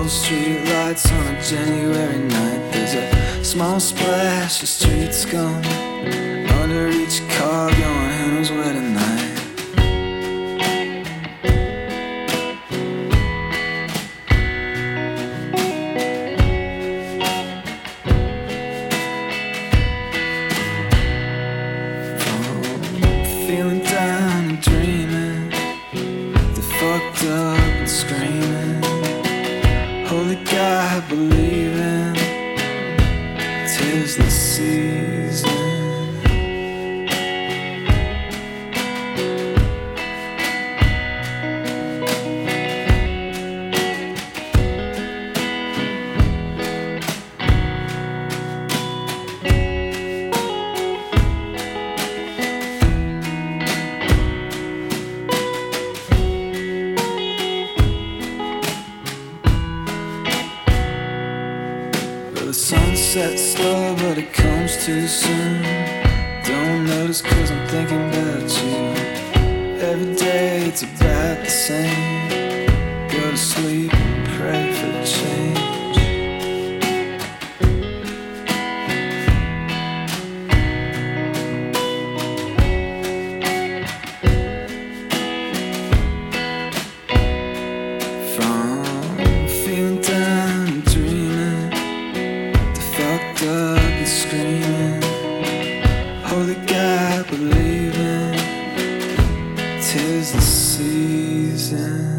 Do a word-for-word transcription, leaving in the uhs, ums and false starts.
Cold street lights on a January night. There's a small splash of street scum under each car going who knows where tonight. Feeling down and dreaming, they fucked up and screaming. Holy God, believing 'tis the season. The sun sets slow, but it comes too soon. Don't notice 'cause I'm thinking about you. Every day it's about the same. Go to sleep and pray for change. From feeling down and dreaming, fucked up and screaming. Holy God, believing 'tis the season.